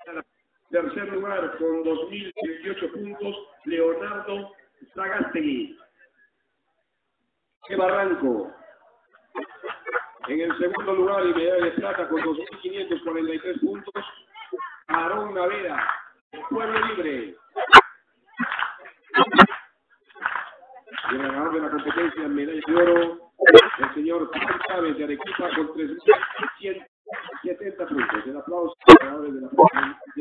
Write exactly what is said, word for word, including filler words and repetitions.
Tercer lugar con dos mil dieciocho puntos, Leonardo Zagastegui. De Barranco. En el segundo lugar y medalla de plata con dos mil quinientos cuarenta y tres puntos, Aarón Navera, Pueblo Libre. Y el ganador de la competencia, medalla de oro, el señor Juan Chávez de Arequipa con tres mil ciento setenta puntos. El aplauso a los ganadores de la